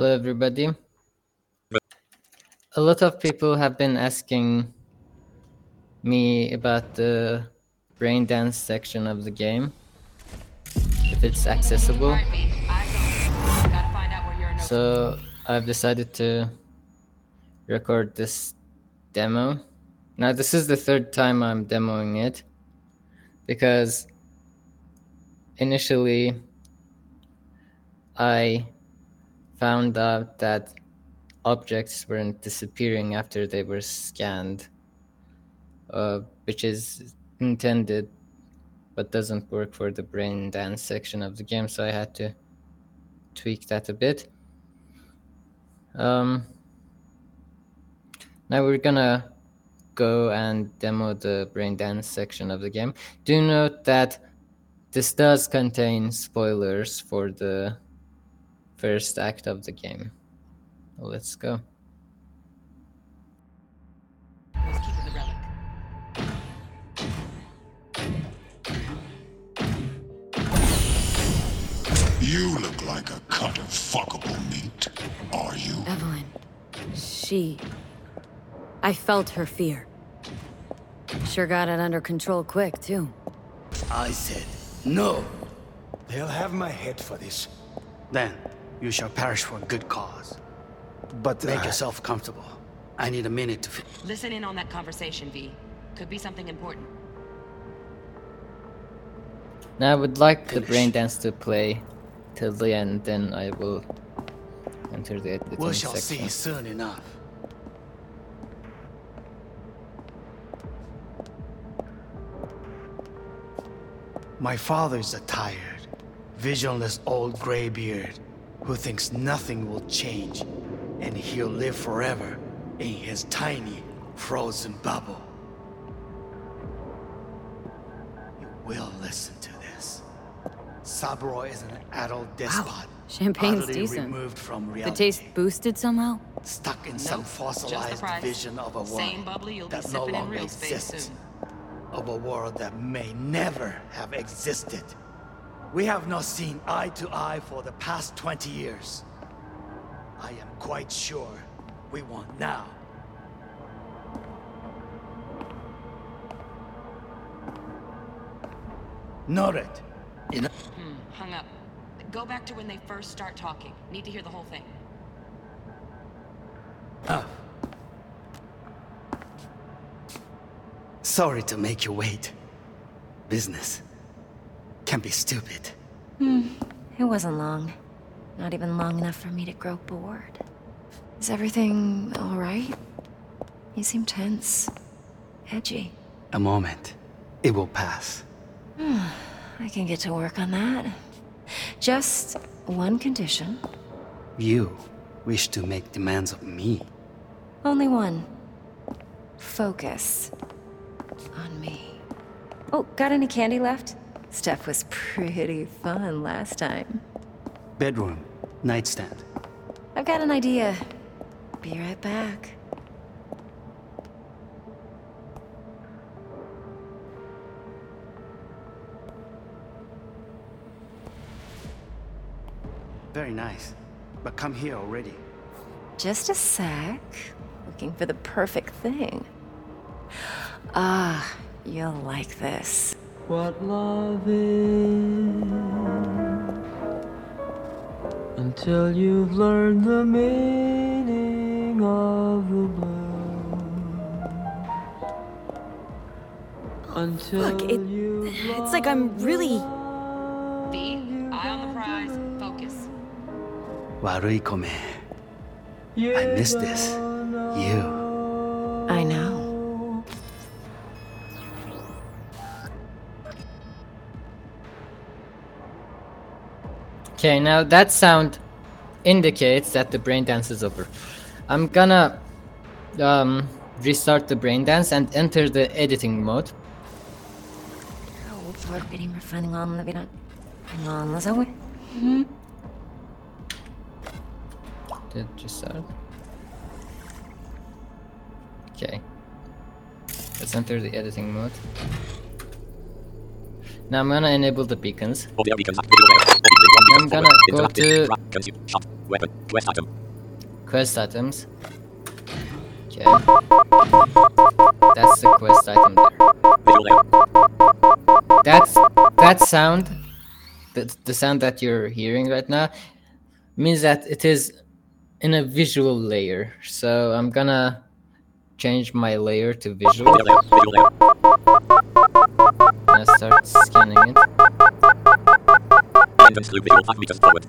Hello, everybody. A lot of people have been asking me about the brain dance section of the game, if it's accessible. So I've decided to record this demo. Now, this is the third time I'm demoing it, because initially I found out that objects weren't disappearing after they were scanned, which is intended but doesn't work for the brain dance section of the game, so I had to tweak that a bit. Now we're gonna go and demo the brain dance section of the game. Do note that this does contain spoilers for the first act of the game. Let's go. You look like a cut of fuckable meat. Are you? Evelyn. I felt her fear. Sure got it under control quick, too. I said, no. They'll have my head for this. Then, you shall perish for a good cause. But Make yourself comfortable. I need a minute to Listen in on that conversation, V. Could be something important. Now I would like the brain dance to play till the end, then I will enter the editing We shall section. see soon enough. My father's a tired, visionless old graybeard who thinks nothing will change and he'll live forever in his tiny, frozen bubble. You will listen to this. Saburo is an adult despot. Champagne's utterly decent. removed from The reality. taste boosted somehow? Stuck in some Nope, just the fossilized price. vision of a world Same bubbly you'll be that no sipping in longer real space exists. soon. Of a world that may never have existed. We have not seen eye to eye for the past 20 years. I am quite sure we want now. Note it. Hung up. Go back to when they first start talking. Need to hear the whole thing. Sorry to make you wait. Business can be stupid. It wasn't long. Not even long enough for me to grow bored. Is everything all right? You seem tense. Edgy. A moment. It will pass. I can get to work on that. Just one condition. You wish to make demands of me. Only one. Focus. On me. Oh, got any candy left? Stuff was pretty fun last time. Bedroom. Nightstand. I've got an idea. Be right back. Very nice. But come here already. Just a sec. Looking for the perfect thing. Ah, you'll like this. What love is until you've learned the meaning of the blues. Until Look, it's like I'm really... V, eye on the prize. Focus. Warui kome. I miss this. You. I know. Okay, now that sound indicates that the brain dance is over. I'm gonna restart the brain dance and enter the editing mode. Did you start? Okay. Let's enter the editing mode. Now I'm gonna enable the beacons. I'm gonna go to Weapon. Quest item. Quest items. Okay. That's the quest item there. Visual layer. That sound, the sound that you're hearing right now, means that it is in a visual layer. So I'm gonna change my layer to visual Visual layer. Visual layer. and start scanning it. Entrance loop visual 5 meters forward.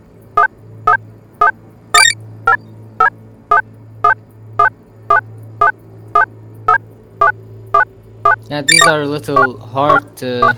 Now these are a little hard to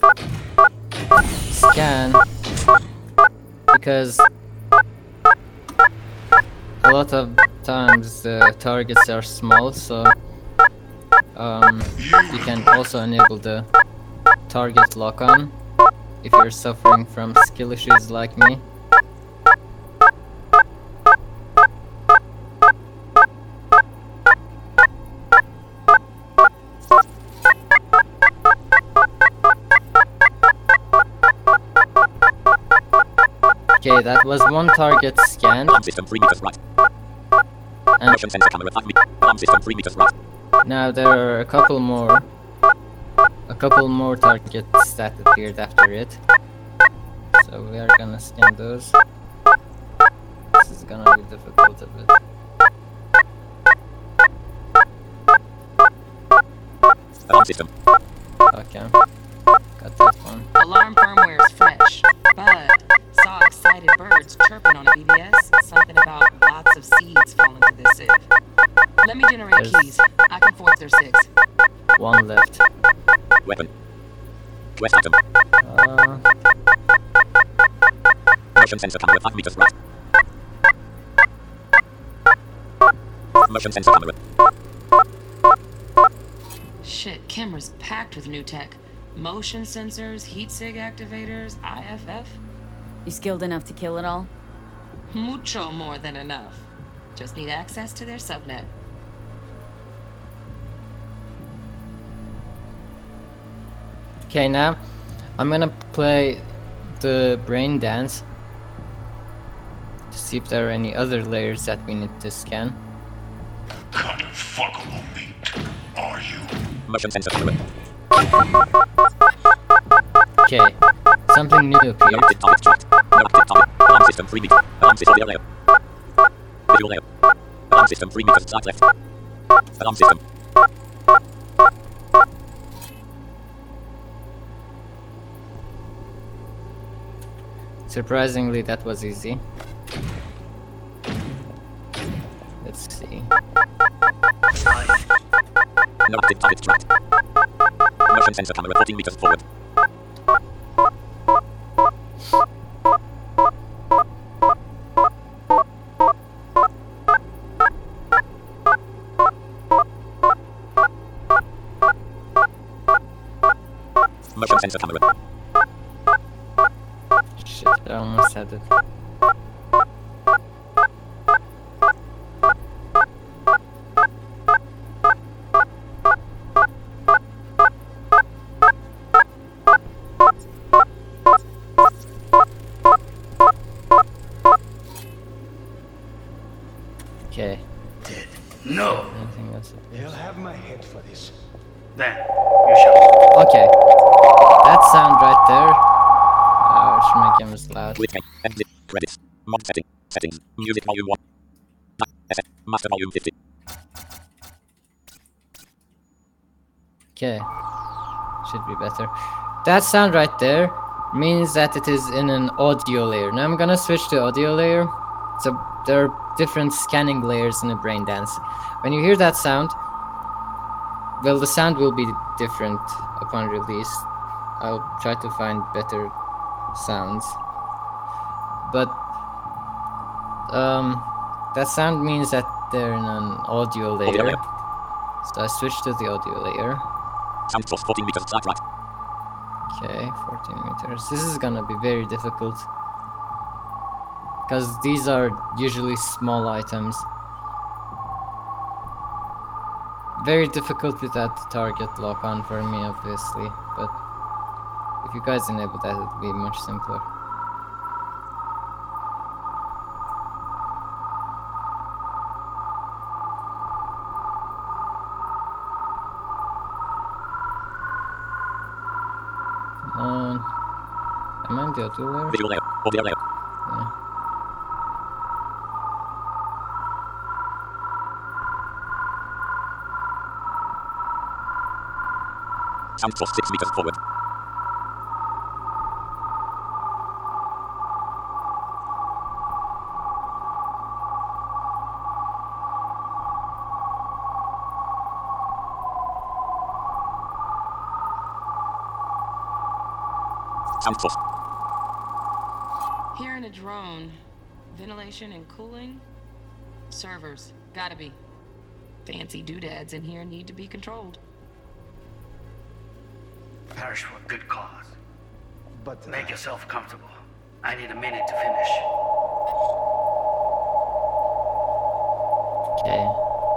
scan because a lot of times the targets are small, so you can also enable the target lock-on if you're suffering from skill issues like me. Okay, that was one target scanned. Alarm system 3 meters right. And Motion sensor camera 5 meters. Alarm system 3 meters right. now there are a couple more targets that appeared after it. So we are gonna scan those. This is gonna be difficult a bit. Alarm system. Okay. Got that one. Alarm firmware's fresh, but saw excited birds chirping on a BBS. Something about lots of seeds falling to this sieve. Let me generate There's- keys. I can forge their SIGs. One left. Weapon. Quest item. Motion sensor camera 5 meters right. Motion sensor camera. Shit, camera's packed with new tech. Motion sensors, heat sig activators, IFF. You skilled enough to kill it all? Mucho more than enough. Just need access to their subnet. Okay, now I'm gonna play the brain dance to see if there are any other layers that we need to scan. Kind of fuckable meat, are you? Motion sensor camera. Okay, something new No appeared. active target tracked. No active target. Alarm system 3 meters. Alarm system visual layer. Visual layer. Alarm system 3 meters side left. Alarm system. Surprisingly, that was easy. Let's see. No active target tracked. Motion sensor camera 14 meters forward. Motion sensor camera. Shit, I almost had it. Okay, Dead. No! anything else? They'll have my head for this. Then, you shall. Okay, that sound right there. I should make him as loud. Click exit. Credits. Mod setting. Settings. Music volume 1. SF. Master volume 50. Okay, should be better. That sound right there means that it is in an audio layer. Now I'm gonna switch to audio layer. So there are different scanning layers in a brain dance. When you hear that sound, well, the sound will be different upon release. I'll try to find better sounds. But that sound means that they're in an audio Audio layer. layer. So I switch to the audio layer. Sound source 14 meters side right. Okay, 14 meters. This is gonna be very difficult. Because these are usually small items. Very difficult without the target lock on for me, obviously. But if you guys enable that, it'll be much simpler. audio tool. Visual layout. Audio layout. Yeah. Sound source 6 meters forward. Sound source. Here in a drone. Ventilation and cooling? Servers. Gotta be. Fancy doodads in here need to be controlled. Perish for a good cause. But Make yourself comfortable. I need a minute to finish. Okay.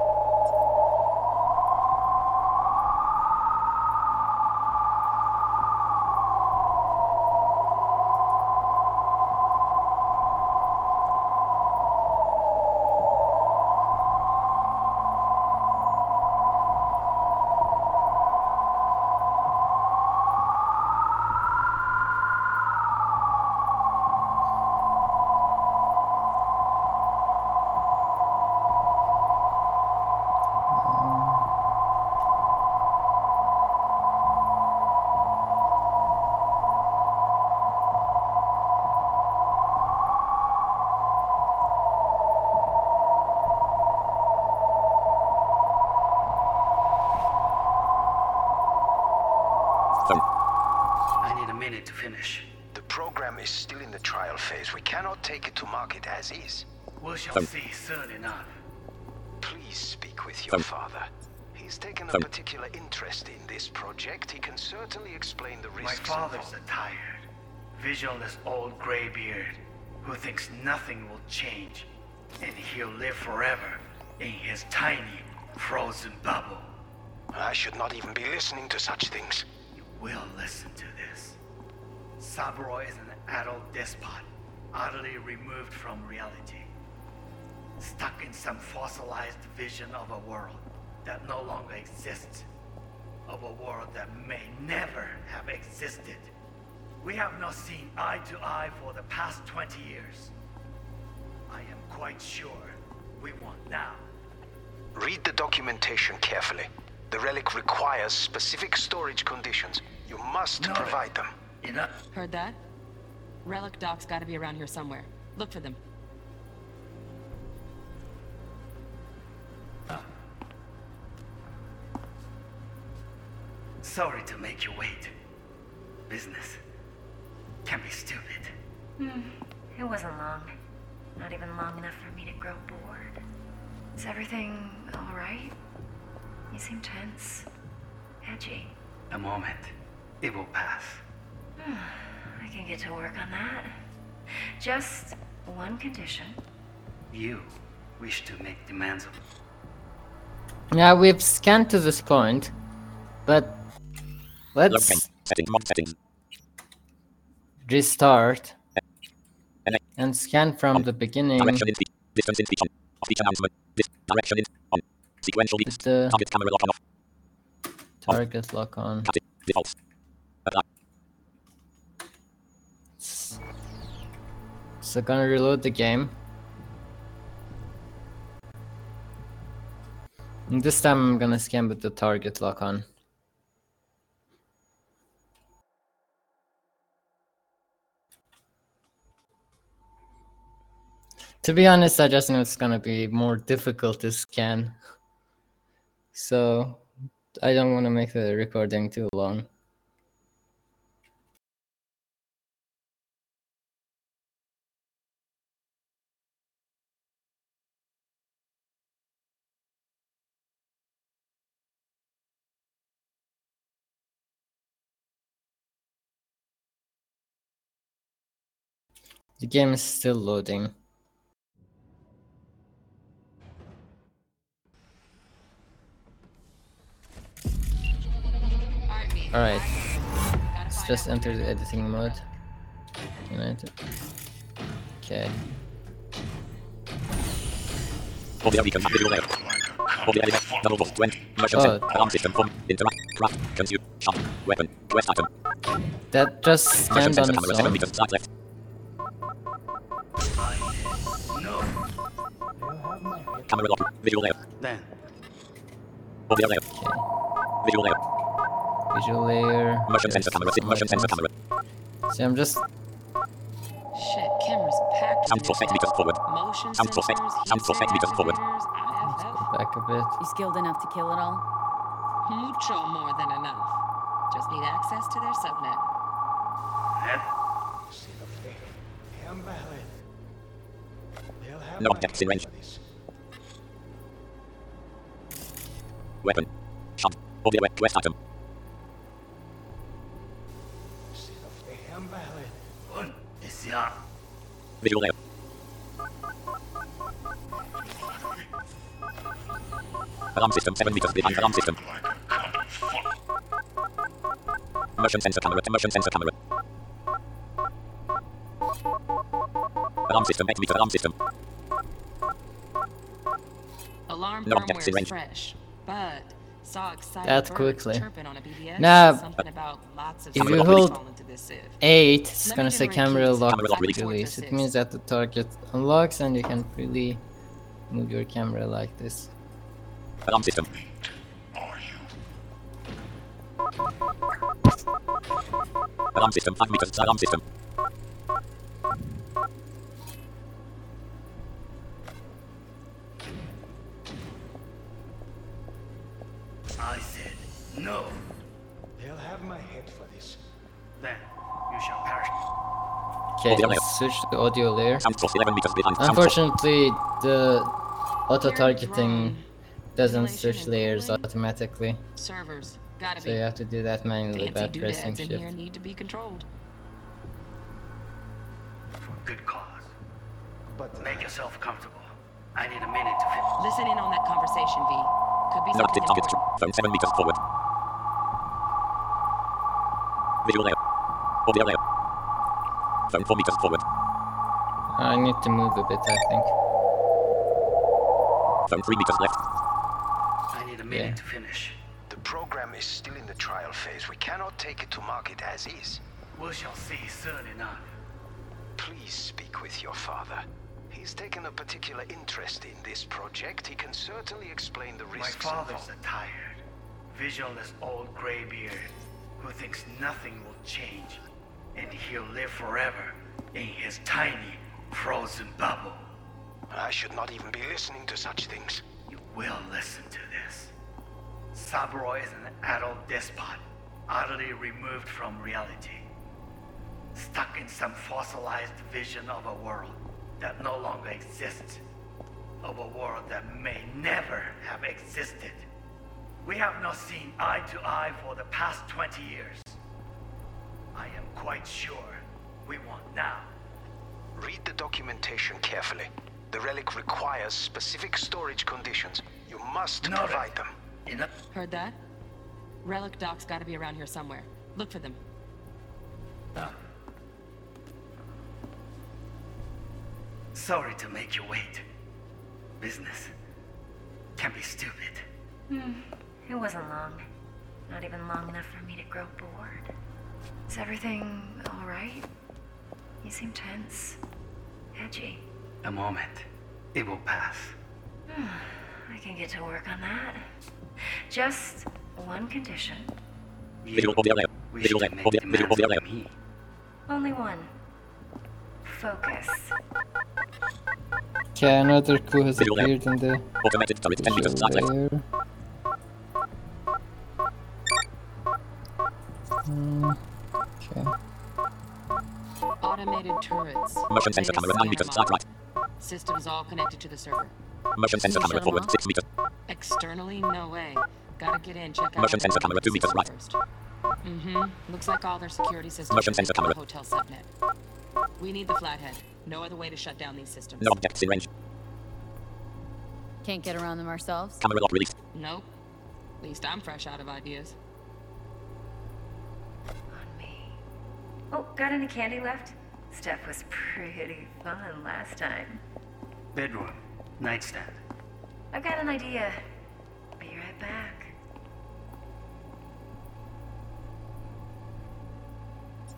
I need a minute to finish. The program is still in the trial phase. We cannot take it to market as is. We shall see soon enough. Please speak with your father. He's taken a particular interest in this project. He can certainly explain the My risks father's involved. a tired, visionless old graybeard who thinks nothing will change, and he'll live forever in his tiny, frozen bubble. I should not even be listening to such things. You will listen to this. Saburo is an adult despot, utterly removed from reality. Stuck in some fossilized vision of a world that no longer exists. Of a world that may never have existed. We have not seen eye to eye for the past 20 years. I am quite sure we want now. Read the documentation carefully. The relic requires specific storage conditions. You must Noted. provide them. Enough. Heard that? Relic docs gotta be around here somewhere. Look for them. Sorry to make you wait. Business can be stupid. It wasn't long. Not even long enough for me to grow bored. Is everything alright? You seem tense. Edgy. A moment. It will pass. I can get to work on that. Just one condition. You wish to make demands of... Yeah, we've scanned to this point, but Location. let's Settings. Mod settings. restart NA. and scan from the beginning Direction in speech. Distance in speech on. Speech announcement. This direction in on. Sequential with beats. the Target camera lock on off. target lock on. Cut it. Defaults. Apply. So gonna reload the game. And this time I'm gonna scan with the target lock on. To be honest, I just know it's gonna be more difficult to scan. So I don't want to make the recording too long. The game is still loading. Alright, let's just enter the editing mode. Can I enter? Okay. Audio beacon. Visual layout. Audio editor. Double voice. Motion Oh. set. Alarm system. Form. Interact. Craft. Consume. Shop. Weapon. Quest item. That just Motion scanned on sensor its camera 7 own. meters start left. Camera lock. Visual layer. Then, Audio layer. Visual layer. Visual layer. Motion sensor camera. Motion sensor camera. See, I'm just Shit, camera's packed. Sound for 5 meters forward. Motion Sound for 5. sensors, Sound for 5 meters forward. IFF. back a bit. You skilled enough to kill it all? Mucho more than enough. Just need access to their subnet. No objects in range. Weapon. Shot. Audio quest item. Visual layer. Alarm system 7 meters behind alarm system. Motion sensor camera. Motion sensor camera. Alarm system 8 meters alarm system. Alarm No objects in firmware's range. fresh, but saw excited That birds quickly. chirping on a BBS. Now, Something about lots of if seeds you hold falling to this sieve. 8, it's Let gonna me say generate camera keys. lock Camera lock release. release. It means that the target unlocks and you can freely move your camera like this. Alarm system. Are you? Alarm system 5 meters alarm system. I said no. They'll have my head for this. Then you shall perish. Okay, Audio layer. let's switch to audio layer. Sound source 11 meters behind sound source. Unfortunately, the auto You're targeting wrong. doesn't Simulation switch and layers cooling. automatically, Servers, gotta so you be. have to do that manually by Fancy pressing doodads in here shift. need to be controlled. For good cause. But Make yourself comfortable. I need a minute to finish. Listen in on that conversation, V. Could be No something target. important. Phone 7 meters forward. Visual layer. Audio layer. Phone 4 meters forward. I need to move a bit, I think. Phone 3 meters left. I need a minute Yeah. to finish. The program is still in the trial phase. We cannot take it to market as is. We shall see soon enough. Please speak with your father. He's taken a particular interest in this project. He can certainly explain the My risks father's involved. a tired, visionless old graybeard who thinks nothing will change, and he'll live forever in his tiny, frozen bubble. I should not even be listening to such things. You will listen to this. Saburo is an adult despot, utterly removed from reality. Stuck in some fossilized vision of a world that no longer exists. Of a world that may never have existed. We have not seen eye to eye for the past 20 years. I am quite sure we want now. Read the documentation carefully. The relic requires specific storage conditions. You must Noted. provide them. Enough. Heard that? Relic docs gotta be around here somewhere. Look for them. Sorry to make you wait. Business can be stupid. It wasn't long. Not even long enough for me to grow bored. Is everything alright? You seem tense. Edgy. A moment. It will pass. I can get to work on that. Just one condition. Visual audio layer. We Visual should layer. make Audio demands audio of layer. me. Only one. Focus. Okay, another clue has Visual layer. appeared in the Automated turret 10 meters visual start left. layer. Okay. Automated turrets. Motion sensor camera 9 meters start right. Systems all connected to the server. Motion sensor You camera shut 'em forward off? 6 meters. Externally, no way. Gotta get in, check out. Motion sensor everything camera 2 meters right. first. Looks like all their security systems Motion are sensor connected camera. to the hotel subnet. We need the flathead. No other way to shut down these systems. No objects in range. Can't get around them ourselves? Camera lock released. Nope. At least I'm fresh out of ideas. On me. Oh, got any candy left? Stuff was pretty fun last time. Bedroom. Nightstand. I've got an idea. Be right back.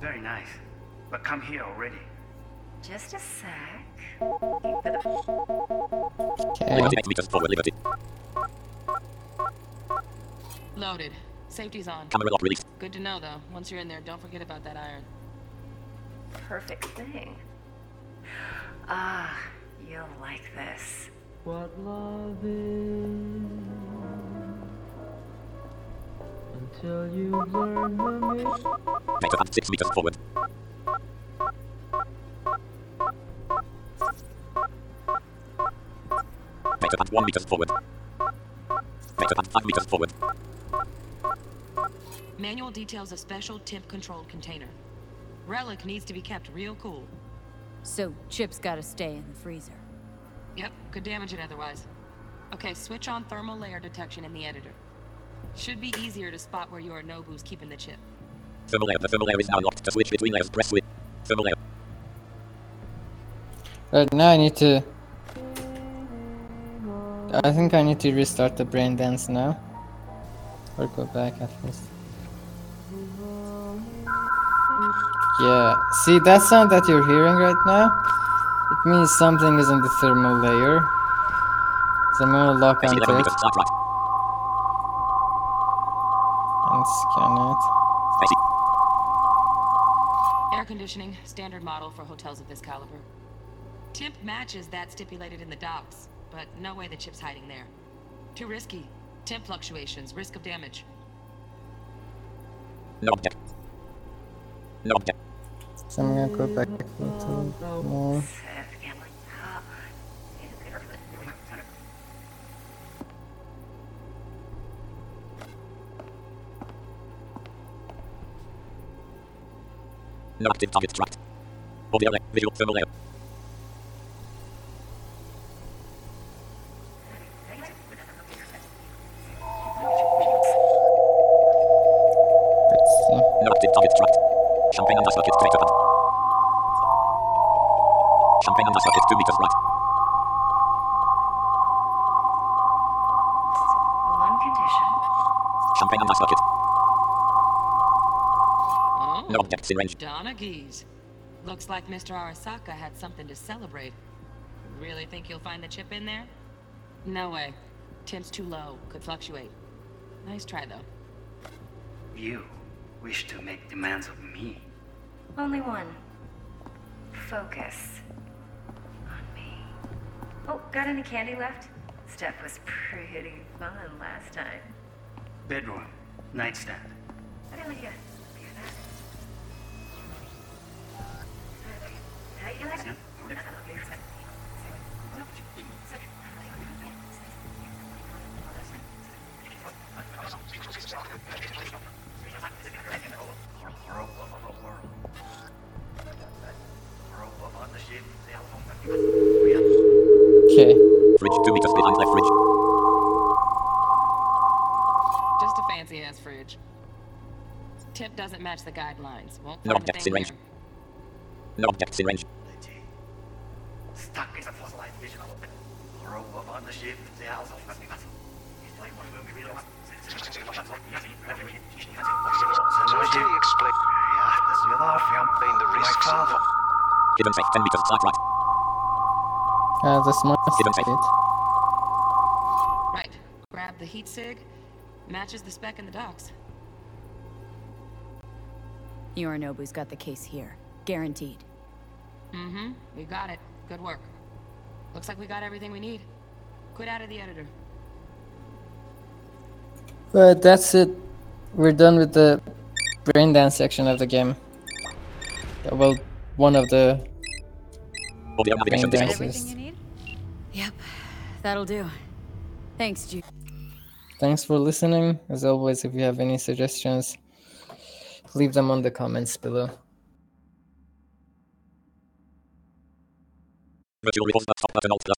Very nice. But come here already. Just a sec. Okay. Liberty 8 meters forward, Liberty. Loaded. Safety's on. Camera lock released. Good to know, though. Once you're in there, don't forget about that iron. Perfect thing. Ah, you'll like this. what love is. Until you learn the meaning. Better and 6 meters forward. Better and 1 meters forward. Better and 5 meters forward. Manual details a special temp-controlled container. Relic needs to be kept real cool. So Chip's gotta stay in the freezer. Yep, could damage it otherwise. Okay, switch on thermal layer detection in the editor. Should be easier to spot where Yorinobu's keeping the chip. Thermal layer. The thermal layer is now locked. To switch between layers, press switch. Thermal layer. Right now I need to... I think I need to restart the brain dance now. Or go back at least. Yeah, see that sound that you're hearing right now? It means something is in the thermal layer. So I'm gonna lock onto 11 it meters, start right. and scan it. Air conditioning, standard model for hotels of this caliber. Temp matches that stipulated in the docs, but no way the chip's hiding there. Too risky. Temp fluctuations, risk of damage. No object. No object. So I'm gonna go back to more. No active target tracked. Audio layer. Visual thermal layer. Let's see. No active target tracked. Champagne and ice bucket connector pad. Champagne and ice bucket 2 meters right. One condition. Champagne and ice bucket. Oh, No objects in range. Donaghy's. Looks like Mr. Arasaka had something to celebrate. Really think you'll find the chip in there? No way. Temp's too low. Could fluctuate. Nice try, though. You wish to make demands of me. Only one. Focus. On me. Oh, got any candy left? Stuff was pretty fun last time. Bedroom. Nightstand. I didn't like you. Okay. Fridge 2 meters behind left fridge. Just a fancy-ass fridge. Tip doesn't match the guidelines. Won't No find a objects thing in range. there. No objects in range. Stuck in a fossilized vision of it. Row upon the ship. Certainly explain the risks involved. Hidden safe 10 meters start right. This must Hidden be safe. it. Right. Grab the heat sig. Matches the spec in the docs. Yorinobu's got the case here. Guaranteed. Mm-hmm. We got it. Good work. Looks like we got everything we need. Quit out of the editor. But that's it. We're done with the brain dance section of the game. Well, one of the Audio brain navigation disabled. Everything you dances. need? Yep. That'll do. Thanks, Jude. Thanks for listening. As always, if you have any suggestions, leave them on the comments below. Virtual revolve stop button alt plus.